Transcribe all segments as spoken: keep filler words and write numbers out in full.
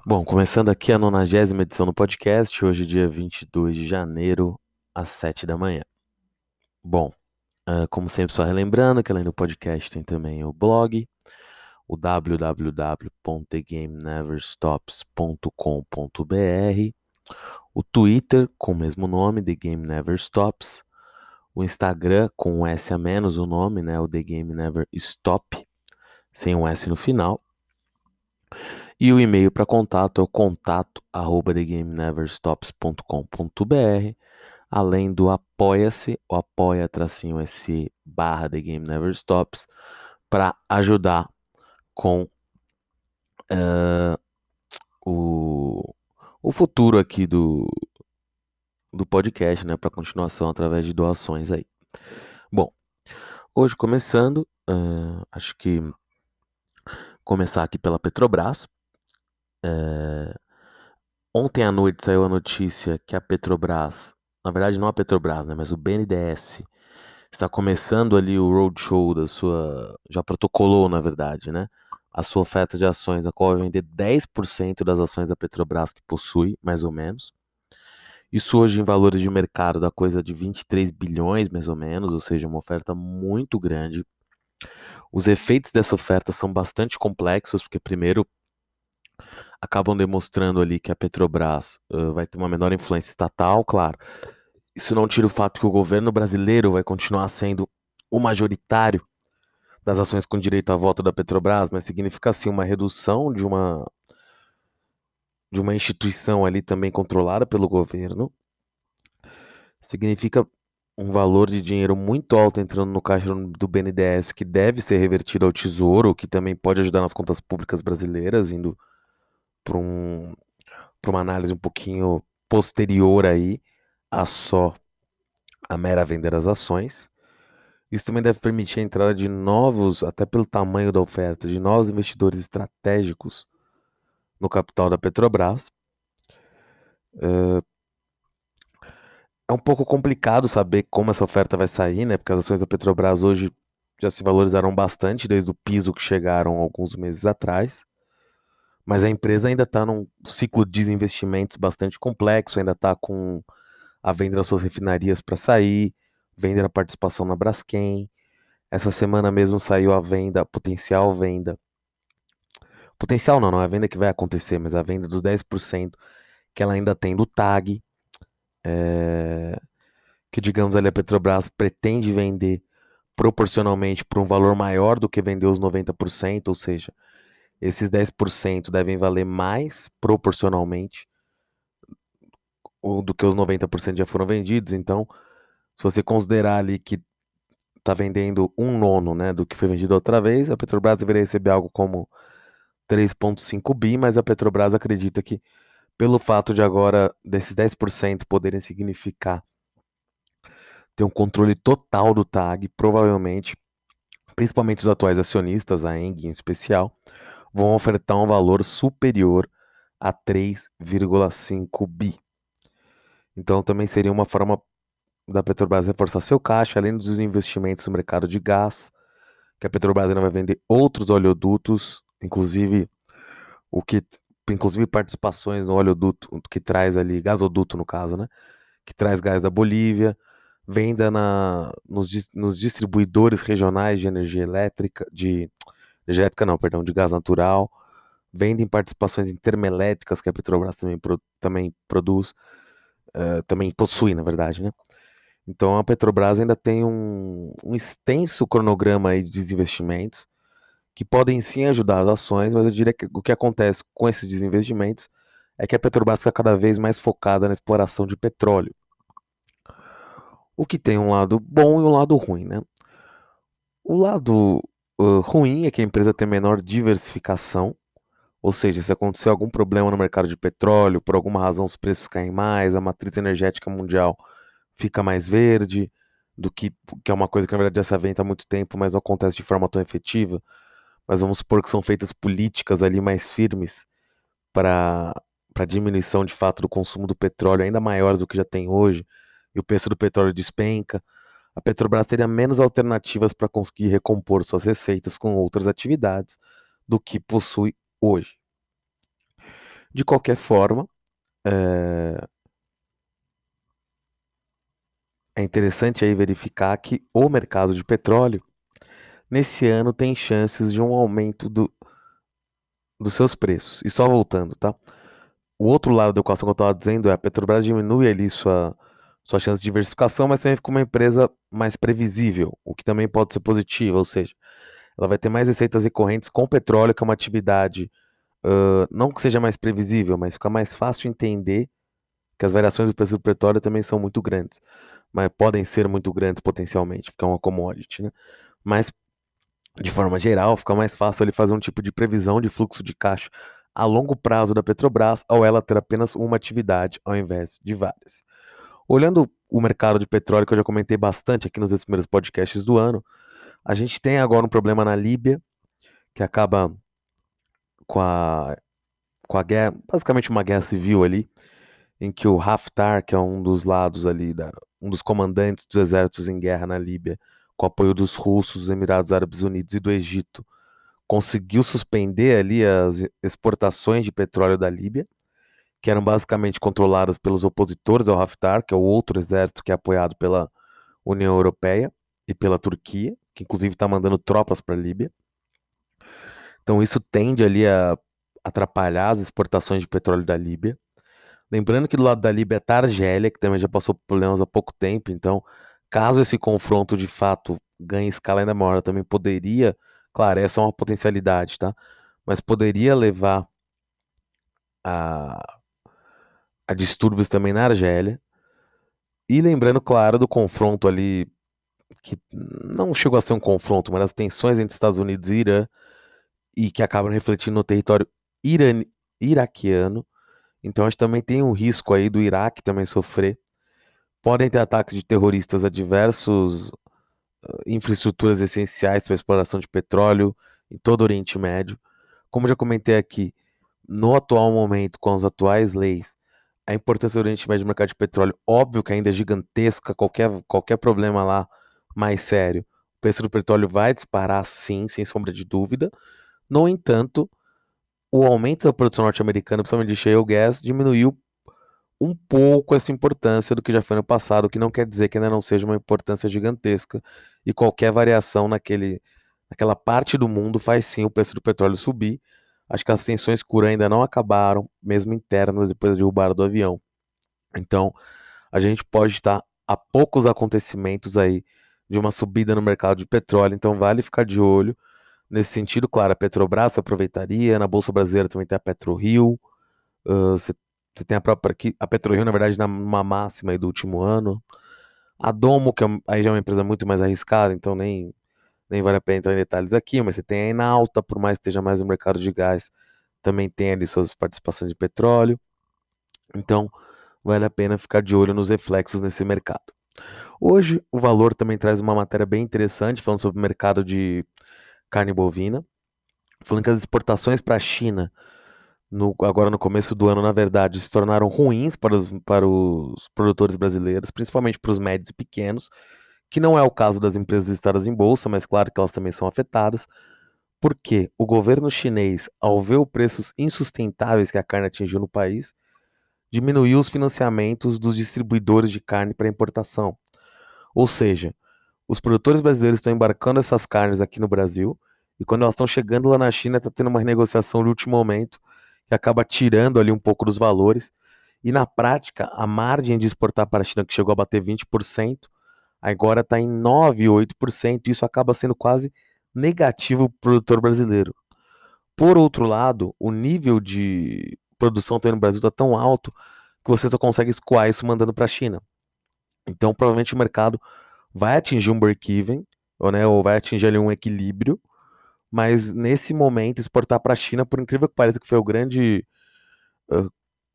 Bom, começando aqui a nonagésima edição do podcast, hoje dia vinte e dois de janeiro, às sete da manhã. Bom, ah, como sempre, só relembrando que além do podcast tem também o blog, o w w w ponto the game never stops ponto com ponto b r, o Twitter com o mesmo nome, The Game Never Stops, o Instagram com um S a menos o nome, né, o The Game Never Stop, sem um S no final. E o e-mail para contato é o contato arroba the game never stops ponto com ponto b r, além do apoia-se, o apoia-se barra The Game Never Stops, para ajudar com uh, o, o futuro aqui do, do podcast, né, para continuação através de doações aí. Bom, hoje começando, uh, acho que começar aqui pela Petrobras. Uh, Ontem à noite saiu a notícia que a Petrobras, na verdade não a Petrobras, né, mas o B N D E S está começando ali o roadshow da sua, já protocolou, na verdade, né, a sua oferta de ações, a qual vai vender dez por cento das ações da Petrobras que possui, mais ou menos. Isso hoje em valores de mercado da coisa de vinte e três bilhões, mais ou menos, ou seja, uma oferta muito grande. Os efeitos dessa oferta são bastante complexos, porque primeiro acabam demonstrando ali que a Petrobras uh, vai ter uma menor influência estatal, claro. Isso não tira o fato que o governo brasileiro vai continuar sendo o majoritário das ações com direito a voto da Petrobras, mas significa sim uma redução de uma de uma instituição ali também controlada pelo governo. Significa um valor de dinheiro muito alto entrando no caixa do B N D E S que deve ser revertido ao Tesouro, que também pode ajudar nas contas públicas brasileiras, indo para um, para uma análise um pouquinho posterior aí a só a mera venda das ações. Isso também deve permitir a entrada de novos, até pelo tamanho da oferta, de novos investidores estratégicos no capital da Petrobras. É um pouco complicado saber como essa oferta vai sair, né? Porque as ações da Petrobras hoje já se valorizaram bastante desde o piso que chegaram alguns meses atrás. Mas a empresa ainda está num ciclo de desinvestimentos bastante complexo, ainda está com a venda das suas refinarias para sair, venda da participação na Braskem. Essa semana mesmo saiu a venda, potencial venda. Potencial não, não é a venda que vai acontecer, mas a venda dos dez por cento que ela ainda tem do T A G, é, que digamos ali a Petrobras pretende vender proporcionalmente por um valor maior do que vendeu os noventa por cento, ou seja, esses dez por cento devem valer mais proporcionalmente do que os noventa por cento já foram vendidos. Então, se você considerar ali que está vendendo um nono, né, do que foi vendido outra vez, a Petrobras deveria receber algo como três vírgula cinco bi, mas a Petrobras acredita que pelo fato de agora desses dez por cento poderem significar ter um controle total do T A G, provavelmente, principalmente os atuais acionistas, a Eng em especial, vão ofertar um valor superior a três vírgula cinco bi. Então também seria uma forma da Petrobras reforçar seu caixa, além dos investimentos no mercado de gás, que a Petrobras ainda vai vender outros oleodutos, inclusive o que inclusive participações no oleoduto que traz ali, gasoduto no caso, né? Que traz gás da Bolívia, venda na, nos, nos distribuidores regionais de energia elétrica, de energia elétrica não, perdão, de gás natural, venda em participações em termoelétricas que a Petrobras também, pro, também produz, uh, também possui, na verdade, né? Então a Petrobras ainda tem um, um extenso cronograma aí de desinvestimentos que podem sim ajudar as ações, mas eu diria que o que acontece com esses desinvestimentos é que a Petrobras fica cada vez mais focada na exploração de petróleo. O que tem um lado bom e um lado ruim, né? O lado uh, ruim é que a empresa tem menor diversificação, ou seja, se acontecer algum problema no mercado de petróleo, por alguma razão os preços caem mais, a matriz energética mundial fica mais verde, do que, que é uma coisa que na verdade já se aventa há muito tempo, mas não acontece de forma tão efetiva. Mas vamos supor que são feitas políticas ali mais firmes para para diminuição de fato do consumo do petróleo ainda maiores do que já tem hoje, e o preço do petróleo despenca, a Petrobras teria menos alternativas para conseguir recompor suas receitas com outras atividades do que possui hoje. De qualquer forma, é, é interessante aí verificar que o mercado de petróleo, nesse ano, tem chances de um aumento do, dos seus preços. E só voltando, tá? O outro lado da equação que eu estava dizendo é a Petrobras diminui ali sua, sua chance de diversificação, mas também fica uma empresa mais previsível, o que também pode ser positivo, ou seja, ela vai ter mais receitas recorrentes com petróleo, que é uma atividade, uh, não que seja mais previsível, mas fica mais fácil entender que as variações do preço do petróleo também são muito grandes, mas podem ser muito grandes potencialmente, porque é uma commodity, né? Mas de forma geral, fica mais fácil ele fazer um tipo de previsão de fluxo de caixa a longo prazo da Petrobras, ao ela ter apenas uma atividade ao invés de várias. Olhando o mercado de petróleo, que eu já comentei bastante aqui nos dois primeiros podcasts do ano, a gente tem agora um problema na Líbia, que acaba com a, com a guerra, basicamente uma guerra civil ali, em que o Haftar, que é um dos lados ali, da, um dos comandantes dos exércitos em guerra na Líbia, com o apoio dos russos, dos Emirados Árabes Unidos e do Egito, conseguiu suspender ali as exportações de petróleo da Líbia, que eram basicamente controladas pelos opositores ao Haftar, que é o outro exército que é apoiado pela União Europeia e pela Turquia, que inclusive está mandando tropas para a Líbia. Então isso tende ali a atrapalhar as exportações de petróleo da Líbia. Lembrando que do lado da Líbia está a Argélia, que também já passou por problemas há pouco tempo, então caso esse confronto de fato ganhe escala ainda maior, também poderia, claro, essa é uma potencialidade, tá? Mas poderia levar a, a distúrbios também na Argélia. E lembrando, claro, do confronto ali, que não chegou a ser um confronto, mas as tensões entre Estados Unidos e Irã, e que acabam refletindo no território irani, iraquiano. Então a gente também tem um risco aí do Iraque também sofrer. Podem ter ataques de terroristas a diversos uh, infraestruturas essenciais para a exploração de petróleo em todo o Oriente Médio. Como já comentei aqui, no atual momento, com as atuais leis, a importância do Oriente Médio no mercado de petróleo, óbvio que ainda é gigantesca, qualquer, qualquer problema lá mais sério, o preço do petróleo vai disparar sim, sem sombra de dúvida. No entanto, o aumento da produção norte-americana, principalmente de shale gas, diminuiu um pouco essa importância do que já foi no passado, o que não quer dizer que ainda não seja uma importância gigantesca, e qualquer variação naquele, naquela parte do mundo faz sim o preço do petróleo subir. Acho que as tensões Cura ainda não acabaram, mesmo internas, depois da derrubada do avião. Então, a gente pode estar a poucos acontecimentos aí de uma subida no mercado de petróleo, então vale ficar de olho. Nesse sentido, claro, a Petrobras aproveitaria, na Bolsa Brasileira também tem a PetroRio, uh, você você tem a própria aqui, a PetroRio, na verdade, numa máxima aí do último ano. A Domo, que é, aí já é uma empresa muito mais arriscada, então nem, nem vale a pena entrar em detalhes aqui, mas você tem a Enalta, por mais que esteja mais no mercado de gás, também tem ali suas participações de petróleo. Então, vale a pena ficar de olho nos reflexos nesse mercado. Hoje, o Valor também traz uma matéria bem interessante, falando sobre o mercado de carne bovina, falando que as exportações para a China, no, agora no começo do ano, na verdade, se tornaram ruins para os, para os produtores brasileiros, principalmente para os médios e pequenos, que não é o caso das empresas listadas em bolsa, mas claro que elas também são afetadas, porque o governo chinês, ao ver os preços insustentáveis que a carne atingiu no país, diminuiu os financiamentos dos distribuidores de carne para importação. Ou seja, os produtores brasileiros estão embarcando essas carnes aqui no Brasil, e quando elas estão chegando lá na China, está tendo uma renegociação de último momento, que acaba tirando ali um pouco dos valores. E na prática, a margem de exportar para a China, que chegou a bater vinte por cento, agora está em nove, oito por cento, e isso acaba sendo quase negativo para o produtor brasileiro. Por outro lado, o nível de produção também no Brasil está tão alto que você só consegue escoar isso mandando para a China. Então, provavelmente o mercado vai atingir um break-even, ou, né, ou vai atingir ali um equilíbrio, mas nesse momento exportar para a China, por incrível que pareça, que foi o grande uh,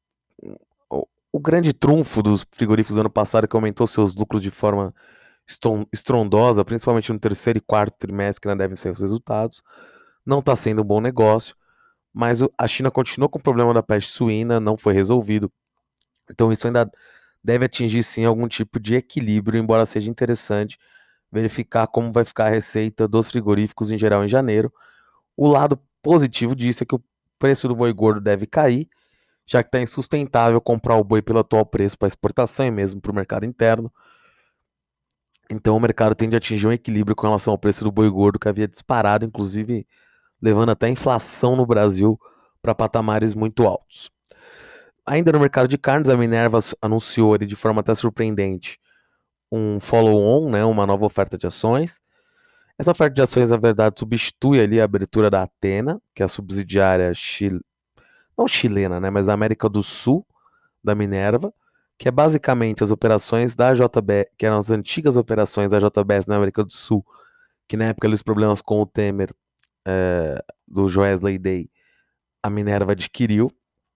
o, o grande trunfo dos frigoríficos do ano passado, que aumentou seus lucros de forma estrondosa, principalmente no terceiro e quarto trimestre, que ainda devem ser os resultados, não está sendo um bom negócio, mas a China continuou com o problema da peste suína, não foi resolvido, então isso ainda deve atingir sim algum tipo de equilíbrio, embora seja interessante verificar como vai ficar a receita dos frigoríficos em geral em janeiro. O lado positivo disso é que o preço do boi gordo deve cair, já que está insustentável comprar o boi pelo atual preço para exportação e mesmo para o mercado interno. Então o mercado tende a atingir um equilíbrio com relação ao preço do boi gordo, que havia disparado, inclusive levando até a inflação no Brasil para patamares muito altos. Ainda no mercado de carnes, a Minerva anunciou ali, de forma até surpreendente, um follow-on, né, uma nova oferta de ações. Essa oferta de ações, na verdade, substitui ali a abertura da Athena, que é a subsidiária chil... não chilena, né, mas da América do Sul da Minerva, que é basicamente as operações da J B S, que eram as antigas operações da J B S na América do Sul, que na época dos problemas com o Temer, é, do Joesley Day, a Minerva adquiriu.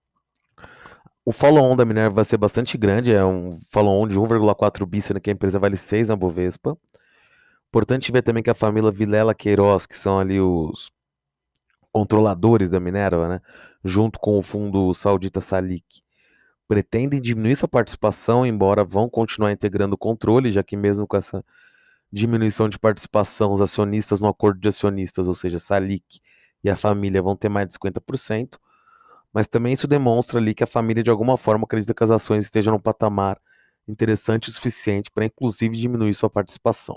O follow-on da Minerva vai ser bastante grande, é um follow-on de um vírgula quatro bi, sendo que a empresa vale seis na Bovespa. Importante ver também que a família Vilela Queiroz, que são ali os controladores da Minerva, né, junto com o fundo saudita Salik, pretendem diminuir sua participação, embora vão continuar integrando o controle, já que mesmo com essa diminuição de participação, os acionistas no acordo de acionistas, ou seja, Salik e a família, vão ter mais de cinquenta por cento. Mas também isso demonstra ali que a família de alguma forma acredita que as ações estejam num patamar interessante o suficiente para inclusive diminuir sua participação.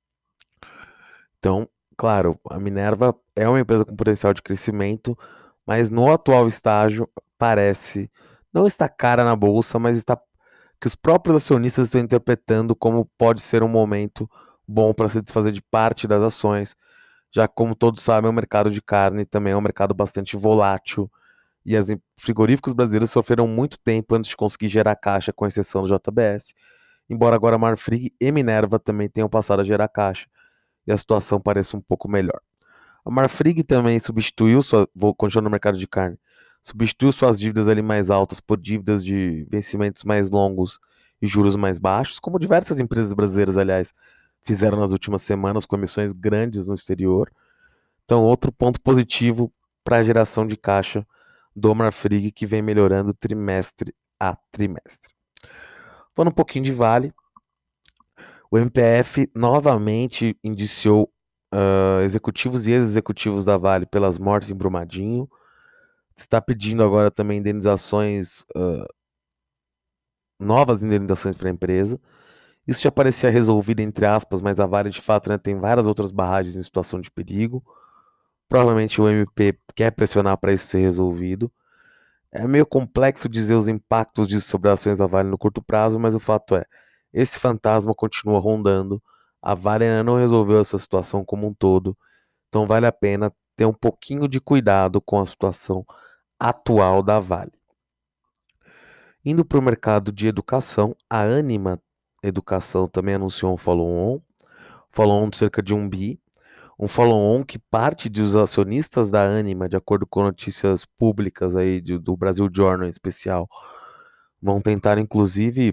Então, claro, a Minerva é uma empresa com potencial de crescimento, mas no atual estágio parece não estar cara na bolsa, mas está que os próprios acionistas estão interpretando como pode ser um momento bom para se desfazer de parte das ações, já que, como todos sabem, o mercado de carne também é um mercado bastante volátil e as frigoríficos brasileiros sofreram muito tempo antes de conseguir gerar caixa, com exceção do J B S, embora agora Marfrig e Minerva também tenham passado a gerar caixa e a situação pareça um pouco melhor. A Marfrig também substituiu, sua, vou continuar no mercado de carne, substituiu suas dívidas ali mais altas por dívidas de vencimentos mais longos e juros mais baixos, como diversas empresas brasileiras, aliás, fizeram nas últimas semanas com emissões grandes no exterior. Então, outro ponto positivo para a geração de caixa do Marfrig, que vem melhorando trimestre a trimestre. Falando um pouquinho de Vale, o M P F novamente indiciou uh, executivos e ex-executivos da Vale pelas mortes em Brumadinho. Está pedindo agora também indenizações, uh, novas indenizações para a empresa. Isso já parecia resolvido, entre aspas, mas a Vale de fato, né, tem várias outras barragens em situação de perigo. Provavelmente o M P quer pressionar para isso ser resolvido. É meio complexo dizer os impactos disso sobre as ações da Vale no curto prazo, mas o fato é, esse fantasma continua rondando. A Vale ainda não resolveu essa situação como um todo, então vale a pena ter um pouquinho de cuidado com a situação atual da Vale. Indo para o mercado de educação, a Anima Educação também anunciou um follow-on, follow-on de cerca de um bi, um follow-on que parte dos acionistas da Anima, de acordo com notícias públicas aí do, do Brasil Journal em especial, vão tentar inclusive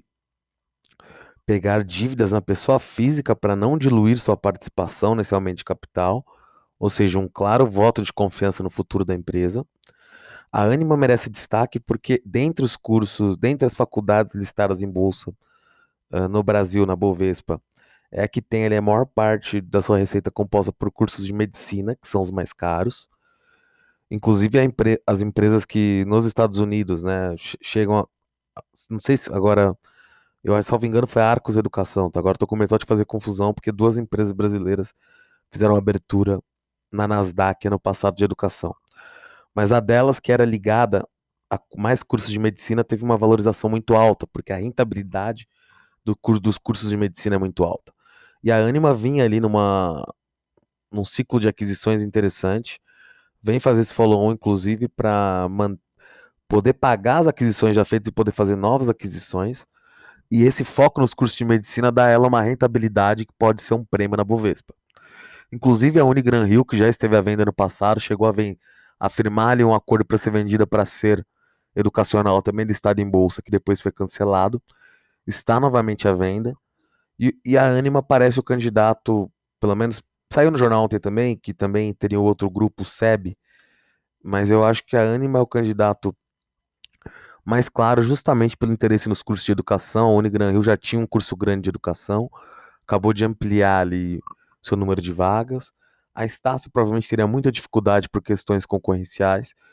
pegar dívidas na pessoa física para não diluir sua participação nesse aumento de capital, ou seja, um claro voto de confiança no futuro da empresa. A Anima merece destaque porque, dentre os cursos, dentre as faculdades listadas em bolsa uh, no Brasil, na Bovespa, é a que tem ali, a maior parte da sua receita composta por cursos de medicina, que são os mais caros. Inclusive, empre as empresas que nos Estados Unidos, né, chegam a. Não sei se agora. Eu, salvo engano, foi a Arcos Educação. Tá? Agora estou começando a fazer confusão porque duas empresas brasileiras fizeram abertura na Nasdaq ano passado de educação. Mas a delas, que era ligada a mais cursos de medicina, teve uma valorização muito alta, porque a rentabilidade do curso, dos cursos de medicina é muito alta. E a Anima vinha ali numa, num ciclo de aquisições interessante, vem fazer esse follow-on, inclusive, para poder pagar as aquisições já feitas e poder fazer novas aquisições. E esse foco nos cursos de medicina dá a ela uma rentabilidade que pode ser um prêmio na Bovespa. Inclusive a Unigran Rio, que já esteve à venda no passado, chegou a, a firmar ali um acordo para ser vendida para ser educacional, também listado em bolsa, que depois foi cancelado. Está novamente à venda. E, e a Anima parece o candidato, pelo menos saiu no jornal ontem também, que também teria outro grupo, o S E B, mas eu acho que a Anima é o candidato mais claro, justamente pelo interesse nos cursos de educação. A Unigran Rio já tinha um curso grande de educação, acabou de ampliar ali seu número de vagas. A Estácio provavelmente teria muita dificuldade por questões concorrenciais.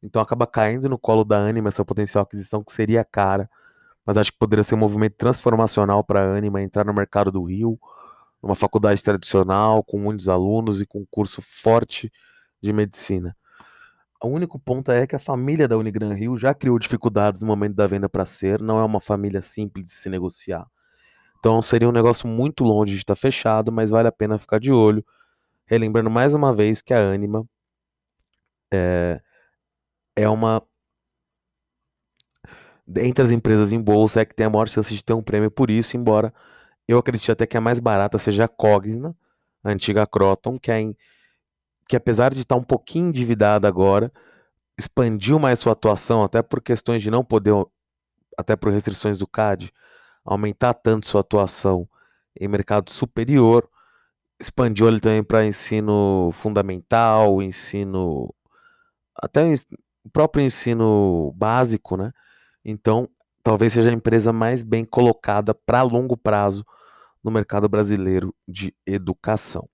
Então acaba caindo no colo da Anima essa potencial aquisição que seria cara, mas acho que poderia ser um movimento transformacional para a Anima entrar no mercado do Rio, numa faculdade tradicional, com muitos alunos e com um curso forte de medicina. O único ponto é que a família da Unigran Rio já criou dificuldades no momento da venda para ser, não é uma família simples de se negociar. Então seria um negócio muito longe de estar fechado, mas vale a pena ficar de olho, relembrando mais uma vez que a Anima é, é uma entre as empresas em bolsa é que tem a maior chance de ter um prêmio por isso, embora eu acredite até que a mais barata seja a Cogna, a antiga Croton, que, é em, que apesar de estar um pouquinho endividada agora, expandiu mais sua atuação, até por questões de não poder, até por restrições do C A D, aumentar tanto sua atuação em mercado superior, expandiu ele também para ensino fundamental, ensino, até o próprio ensino básico, né? Então, talvez seja a empresa mais bem colocada para longo prazo no mercado brasileiro de educação.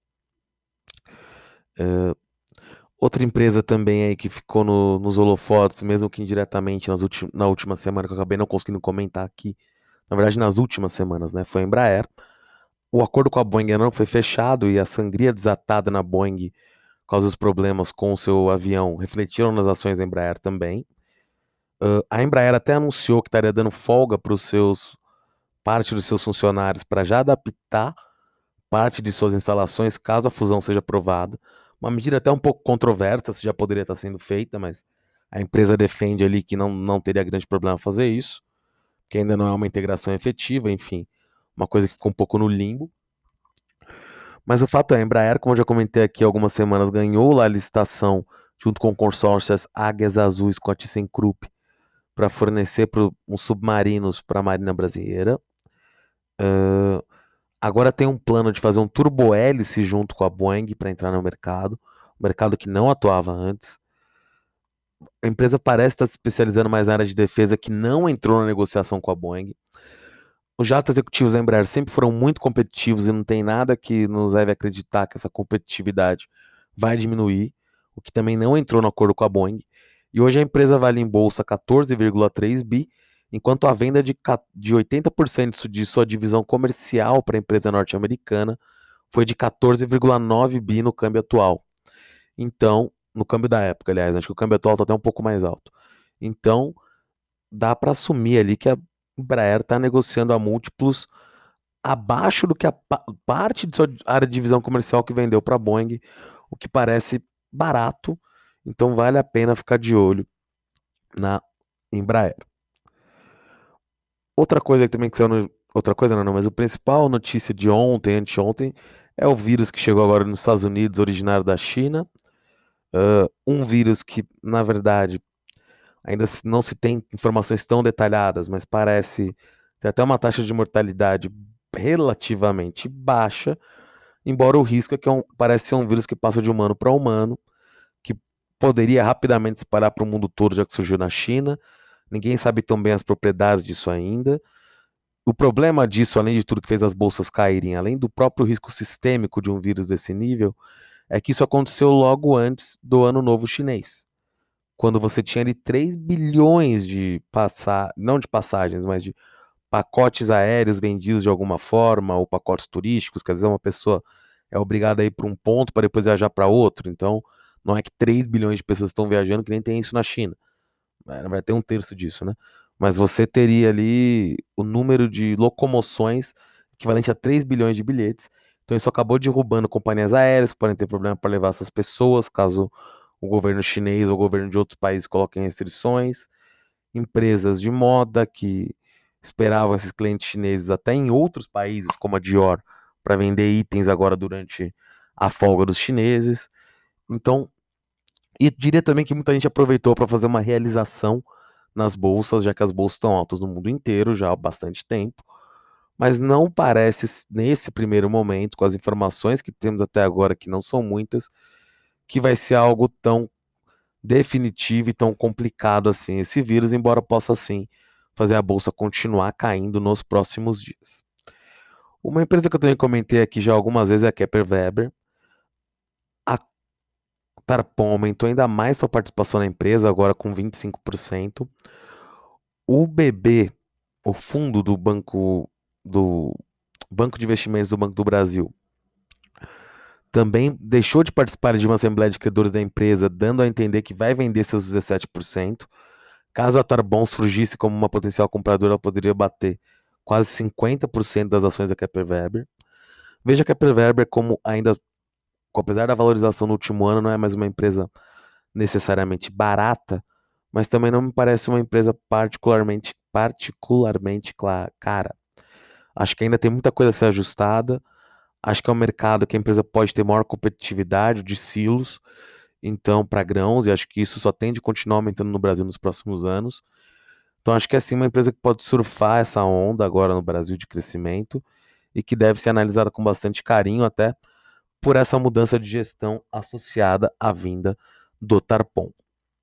É, outra empresa também aí que ficou no, nos holofotes, mesmo que indiretamente nas na última semana, que eu acabei não conseguindo comentar aqui, na verdade nas últimas semanas, né, foi a Embraer. O acordo com a Boeing não foi fechado e a sangria desatada na Boeing por causa dos problemas com o seu avião refletiram nas ações da Embraer também. Uh, a Embraer até anunciou que estaria dando folga para os seus parte dos seus funcionários para já adaptar parte de suas instalações caso a fusão seja aprovada. Uma medida até um pouco controversa, se já poderia estar sendo feita, mas a empresa defende ali que não, não teria grande problema fazer isso, que ainda não é uma integração efetiva, enfim, uma coisa que ficou um pouco no limbo. Mas o fato é, a Embraer, como eu já comentei aqui há algumas semanas, ganhou lá a licitação junto com o consórcio Águias Azuis com a ThyssenKrupp para fornecer pro, uns submarinos para a Marinha Brasileira. Uh, agora tem um plano de fazer um turbohélice junto com a Boeing para entrar no mercado, um mercado que não atuava antes. A empresa parece estar se especializando mais na área de defesa, que não entrou na negociação com a Boeing. Os jatos executivos da Embraer sempre foram muito competitivos e não tem nada que nos leve a acreditar que essa competitividade vai diminuir, o que também não entrou no acordo com a Boeing. E hoje a empresa vale em bolsa quatorze vírgula três bi, enquanto a venda de, de oitenta por cento de sua divisão comercial para a empresa norte-americana foi de quatorze vírgula nove bi no câmbio atual. Então, no câmbio da época, aliás, acho que o câmbio atual está até um pouco mais alto. Então, dá para assumir ali que a Embraer está negociando a múltiplos abaixo do que a pa parte de sua área de divisão comercial que vendeu para a Boeing, o que parece barato, então vale a pena ficar de olho na Embraer. Outra coisa que também que saiu no, outra coisa não, não, mas o principal notícia de ontem, anteontem, é o vírus que chegou agora nos Estados Unidos, originário da China. Uh, um vírus que, na verdade, ainda não se tem informações tão detalhadas, mas parece ter até uma taxa de mortalidade relativamente baixa, embora o risco é que é um, parece ser um vírus que passa de humano para humano, que poderia rapidamente espalhar para o mundo todo, já que surgiu na China. Ninguém sabe tão bem as propriedades disso ainda. O problema disso, além de tudo que fez as bolsas caírem, além do próprio risco sistêmico de um vírus desse nível, é que isso aconteceu logo antes do Ano Novo Chinês, quando você tinha ali três bilhões de passar, não de passagens, mas de pacotes aéreos vendidos de alguma forma, ou pacotes turísticos, que às vezes uma pessoa é obrigada a ir para um ponto para depois viajar para outro. Então, não é que três bilhões de pessoas estão viajando, que nem tem isso na China. Vai ter um terço disso, né? Mas você teria ali o número de locomoções equivalente a três bilhões de bilhetes. Então isso acabou derrubando companhias aéreas que podem ter problema para levar essas pessoas, caso o governo chinês ou o governo de outros países coloquem restrições. Empresas de moda que esperavam esses clientes chineses até em outros países, como a Dior, para vender itens agora durante a folga dos chineses. Então, e diria também que muita gente aproveitou para fazer uma realização nas bolsas, já que as bolsas estão altas no mundo inteiro já há bastante tempo. Mas não parece, nesse primeiro momento, com as informações que temos até agora, que não são muitas, que vai ser algo tão definitivo e tão complicado assim esse vírus, embora possa sim fazer a bolsa continuar caindo nos próximos dias. Uma empresa que eu também comentei aqui já algumas vezes é a Kepler Weber. A Tarpon aumentou ainda mais sua participação na empresa, agora com vinte e cinco por cento. O B B, o fundo do banco do Banco de Investimentos do Banco do Brasil, também deixou de participar de uma assembleia de credores da empresa, dando a entender que vai vender seus dezessete por cento. Caso a Tarbon surgisse como uma potencial compradora, ela poderia bater quase cinquenta por cento das ações da Kepler Weber. Veja que a Kepler Weber, como ainda, apesar da valorização no último ano, não é mais uma empresa necessariamente barata, mas também não me parece uma empresa particularmente, particularmente cara. Acho que ainda tem muita coisa a ser ajustada. Acho que é um mercado que a empresa pode ter maior competitividade de silos, então, para grãos, e acho que isso só tende a continuar aumentando no Brasil nos próximos anos. Então, acho que é assim uma empresa que pode surfar essa onda agora no Brasil de crescimento e que deve ser analisada com bastante carinho, até por essa mudança de gestão associada à vinda do Tarpon.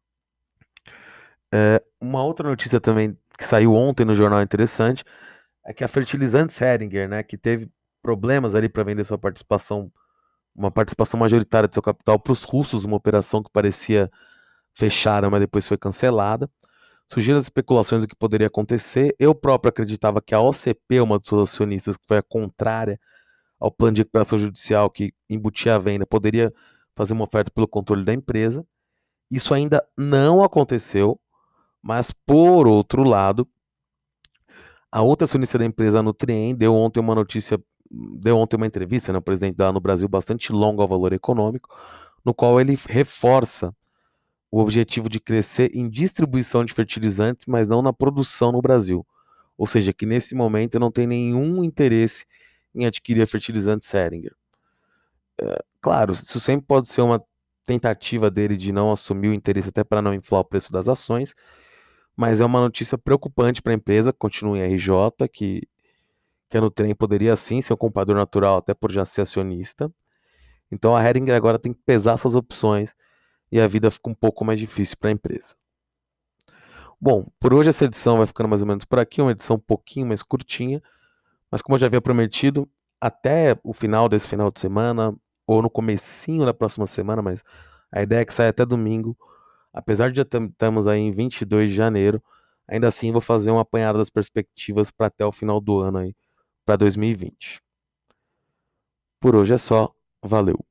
É, uma outra notícia também que saiu ontem no jornal interessante é que a Fertilizantes Heringer, né, que teve problemas ali para vender sua participação, uma participação majoritária de seu capital para os russos, uma operação que parecia fechada, mas depois foi cancelada. Surgiram as especulações do que poderia acontecer. Eu próprio acreditava que a O C P, uma dos seus acionistas, que foi a contrária ao plano de recuperação judicial que embutia a venda, poderia fazer uma oferta pelo controle da empresa. Isso ainda não aconteceu, mas por outro lado, a outra acionista da empresa, a Nutrien, deu ontem uma notícia, deu ontem uma entrevista, né, o presidente dela no Brasil, bastante longa ao Valor Econômico, no qual ele reforça o objetivo de crescer em distribuição de fertilizantes, mas não na produção no Brasil. Ou seja, que nesse momento não tem nenhum interesse em adquirir a fertilizante Heringer. É, claro, isso sempre pode ser uma tentativa dele de não assumir o interesse até para não inflar o preço das ações, mas é uma notícia preocupante para a empresa, continua em R J, que, que a Nutrien poderia sim ser um comprador natural até por já ser acionista. Então a Heringer agora tem que pesar suas opções e a vida fica um pouco mais difícil para a empresa. Bom, por hoje essa edição vai ficando mais ou menos por aqui, uma edição um pouquinho mais curtinha, mas como eu já havia prometido, até o final desse final de semana, ou no comecinho da próxima semana, mas a ideia é que saia até domingo, apesar de já estamos aí em vinte e dois de janeiro, ainda assim vou fazer um apanhado das perspectivas para até o final do ano aí, para dois mil e vinte. Por hoje é só, valeu!